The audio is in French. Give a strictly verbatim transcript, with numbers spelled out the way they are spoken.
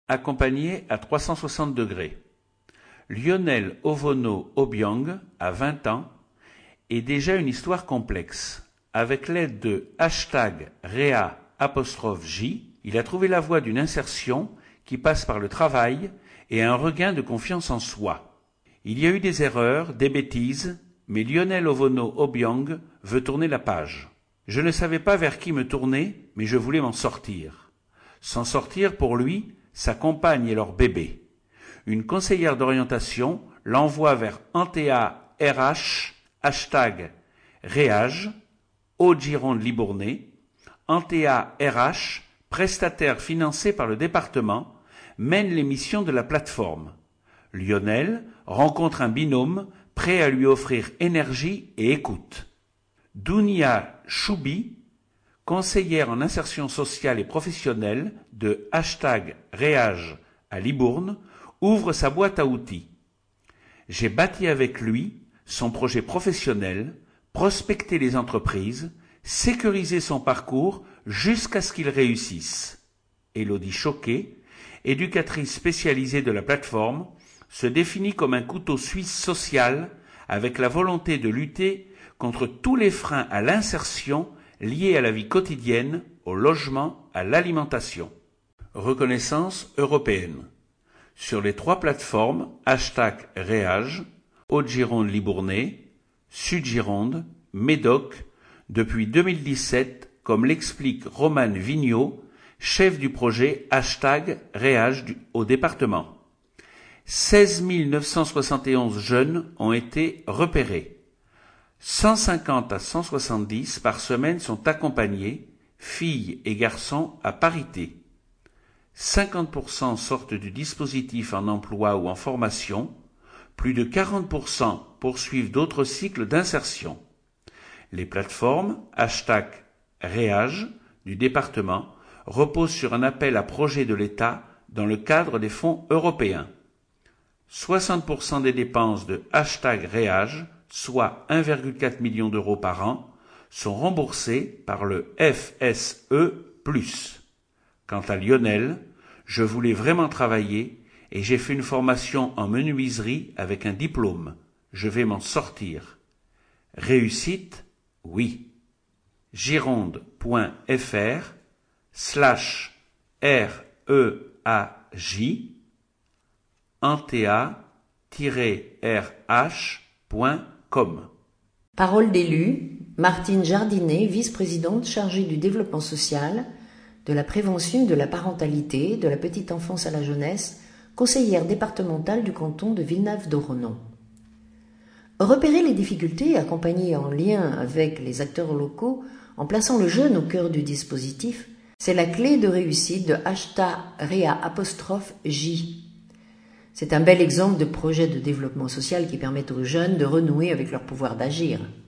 accompagné à trois cent soixante degrés. Lionel Ovono Obiang a vingt ans et déjà une histoire complexe. Avec l'aide de hashtag Réa apostrophe J, il a trouvé la voie d'une insertion qui passe par le travail et un regain de confiance en soi. Il y a eu des erreurs, des bêtises, mais Lionel Ovono Obiang veut tourner la page. Je ne savais pas vers qui me tourner, mais je voulais m'en sortir. S'en sortir pour lui, sa compagne et leur bébé. Une conseillère d'orientation l'envoie vers Antea R H, hashtag Réage, Haute-Gironde Libournais. Antea R H, prestataire financé par le département, mène les missions de la plateforme. Lionel rencontre un binôme prêt à lui offrir énergie et écoute. Dounia Choubi, conseillère en insertion sociale et professionnelle de hashtag Réage à Libourne, ouvre sa boîte à outils. J'ai bâti avec lui son projet professionnel, prospecté les entreprises, sécurisé son parcours jusqu'à ce qu'il réussisse. Élodie Choquet, éducatrice spécialisée de la plateforme, se définit comme un couteau suisse social avec la volonté de lutter contre tous les freins à l'insertion liés à la vie quotidienne, au logement, à l'alimentation. Reconnaissance européenne. Sur les trois plateformes, hashtag Réage, Haute-Gironde Libournais, Sud-Gironde, Médoc, depuis deux mille dix-sept, comme l'explique Romane Vigneault, chef du projet hashtag Réage au département. seize mille neuf cent soixante et onze jeunes ont été repérés. cent cinquante à cent soixante-dix par semaine sont accompagnés, filles et garçons à parité. cinquante pour cent sortent du dispositif en emploi ou en formation, plus de quarante pour cent poursuivent d'autres cycles d'insertion. Les plateformes hashtag Réage du département reposent sur un appel à projet de l'État dans le cadre des fonds européens. soixante pour cent des dépenses de hashtag Réage, soit un virgule quatre million d'euros par an, sont remboursées par le F S E plus. Quant à Lionel, je voulais vraiment travailler et j'ai fait une formation en menuiserie avec un diplôme. Je vais m'en sortir. Réussite, oui. Gironde.fr slash R E A J antea tiret R H point com. Parole d'élue, Martine Jardinet, vice-présidente chargée du développement social, de la prévention et de la parentalité, de la petite enfance à la jeunesse, conseillère départementale du canton de Villeneuve-d'Orenon. Repérer les difficultés et accompagner en lien avec les acteurs locaux en plaçant le jeune au cœur du dispositif, c'est la clé de réussite de hashtag Réa apostrophe J. C'est un bel exemple de projet de développement social qui permet aux jeunes de renouer avec leur pouvoir d'agir.